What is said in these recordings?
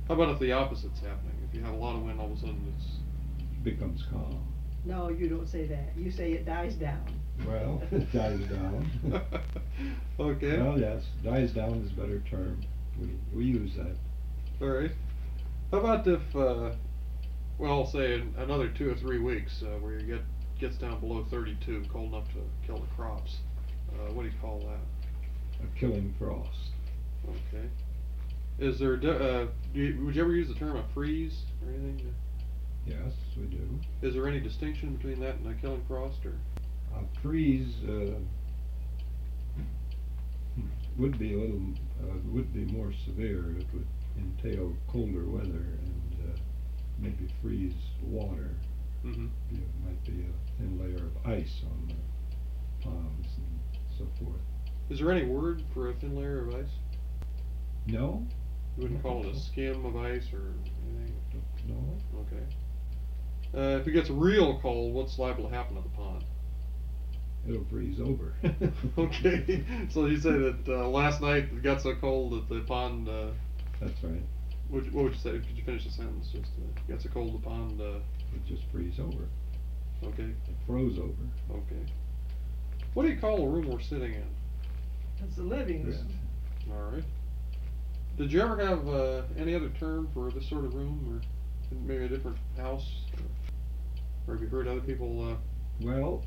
How about if the opposite's happening? If you have a lot of wind, all of a sudden Becomes calm. No, you don't say that. You say it dies down. Well, it dies down. Okay. Well, yes, dies down is a better term. We use that. All right. How about if, well, say another 2 or 3 weeks where you gets down below 32, cold enough to kill the crops. What do you call that? A killing frost. Okay. Is there, would you ever use the term a freeze or anything? Yes, we do. Is there any distinction between that and a killing frost, or? A freeze would be a little, would be more severe. It would entail colder weather and maybe freeze water. Mm-hmm. It might be a thin layer of ice on the ponds and so forth. Is there any word for a thin layer of ice? No? You wouldn't call it a skim of ice or anything? No. Okay. If it gets real cold, what's liable to happen to the pond? It'll freeze over. Okay. So you say that last night it got so cold that the pond. That's right. What would you say? Could you finish the sentence? Just got so cold the pond. It just freeze over. Okay. It froze over. Okay. What do you call the room we're sitting in? It's the living room. Yes. All right. Did you ever have any other term for this sort of room, or maybe a different house, or have you heard other people? Well,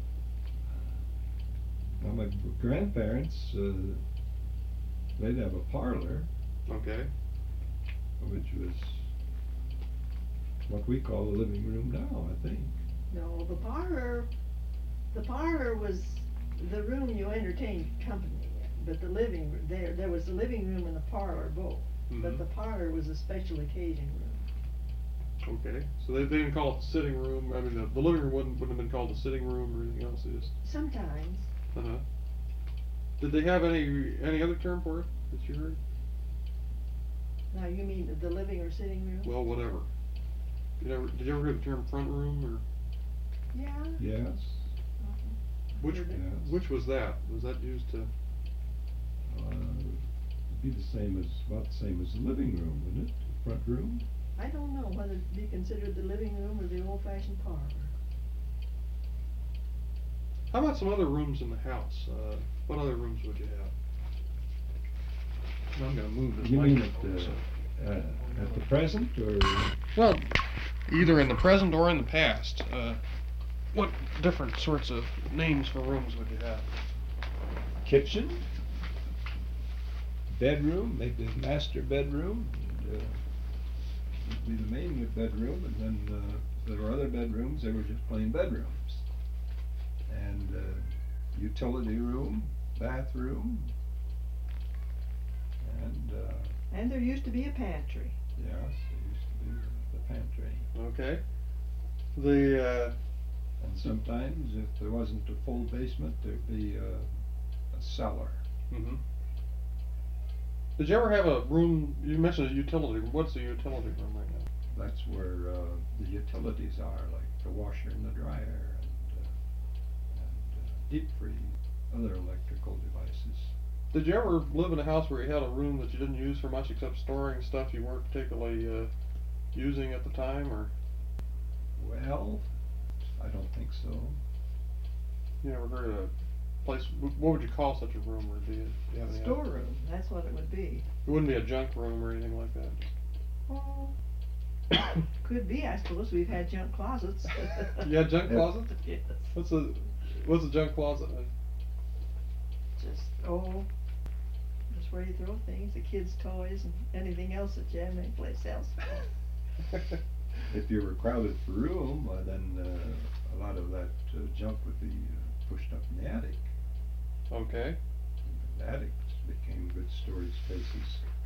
my grandparents, they'd have a parlor, Okay. which was what we call the living room now, I think. No, the parlor was the room you entertained company in, but the living, there was the living room and the parlor both. Mm-hmm. But the parlor was a special occasion room. Okay. So they didn't call it the sitting room. I mean, the living room wouldn't have been called the sitting room or anything else. They just. Sometimes. Uh-huh. Did they have any other term for it that you heard? Now you mean the living or sitting room? Well, whatever. Did you ever hear the term front room, or Yeah. Yes. which Heard it. Yes. which was that? Was that used to? It'd be the same as, about the same as the living room, wouldn't it? The front room? I don't know whether it be considered the living room or the old-fashioned parlor. How about some other rooms in the house? What other rooms would you have? I'm gonna move this You mean microphone, at the present, or? Well, either in the present or in the past. What different sorts of names for rooms would you have? Kitchen, bedroom, maybe the master bedroom, and, would be the main bedroom, and then if there were other bedrooms, they were just plain bedrooms. And utility room, bathroom, and And there used to be a pantry. yes, there used to be the pantry. Okay. The And sometimes, if there wasn't a full basement, there'd be a cellar. Mm-hmm. Did you ever have a room? You mentioned a utility room. What's a utility room right now? That's where the utilities are, like the washer and the dryer, and deep freeze, other electrical devices. Did you ever live in a house where you had a room that you didn't use for much except storing stuff you weren't particularly using at the time, or? Well, I don't think so. You never heard of a place? What would you call such a room, or do you have any? idea? Storeroom, that's what it would be. It wouldn't be a junk room or anything like that. Oh, could be, I suppose. We've had junk closets. You had junk Yeah. closet? Yes. What's a junk closet? Just where you throw things, the kids' toys and anything else that you have anyplace else. If you were crowded for room, then a lot of that junk would be pushed up in the attic. Okay. The attics became good storage spaces.